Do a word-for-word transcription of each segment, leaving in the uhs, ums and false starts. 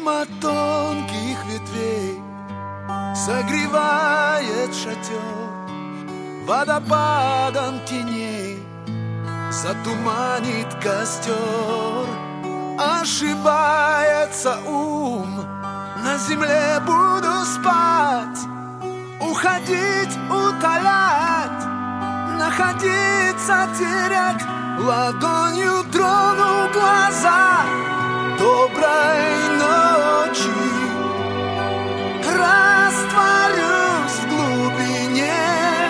Мимо тонких ветвей согревает шатер, водопадом теней затуманит костер. Ошибается ум, на земле буду спать, уходить, утолять, находиться, терять. Ладонью трону глаза, доброй ночи. Растворюсь в глубине,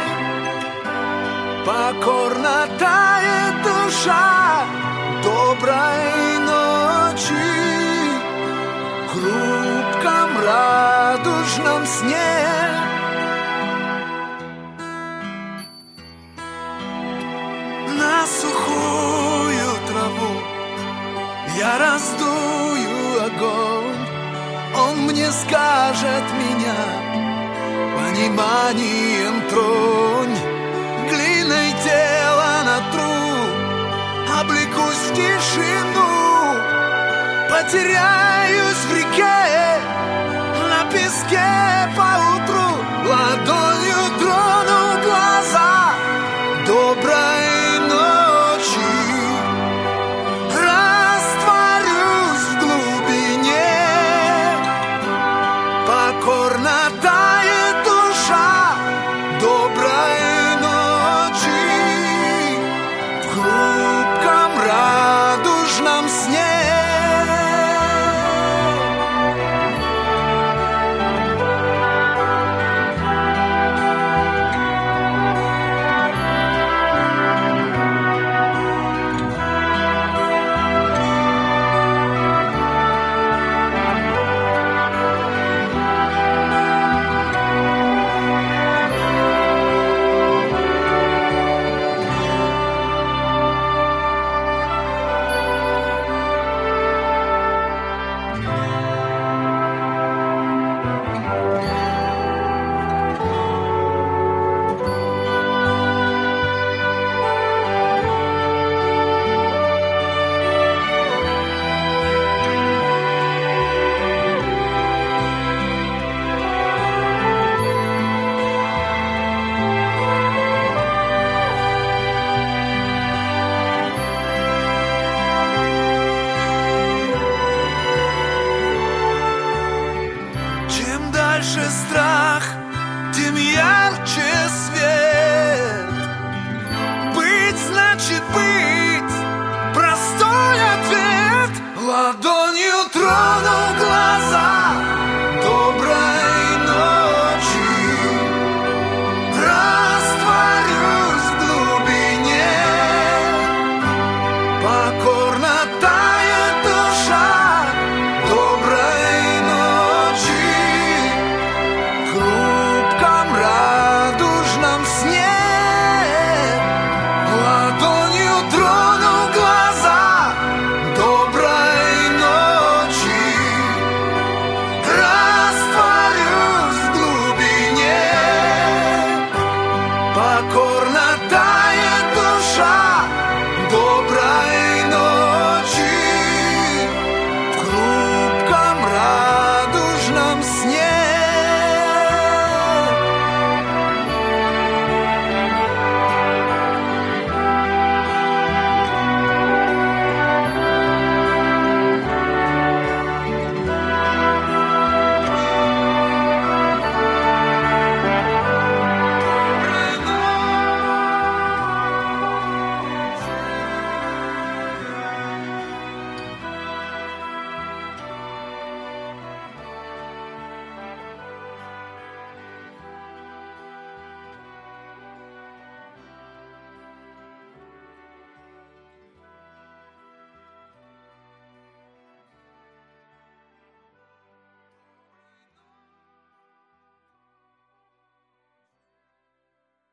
покорно тает душа. Доброй ночи, в хрупком радужном сне. На сухую траву я раздую огонь, он мне скажет меня пониманием тронь. Глиной тело натру, облекусь в тишину, потеряюсь в реке, на песке поутру.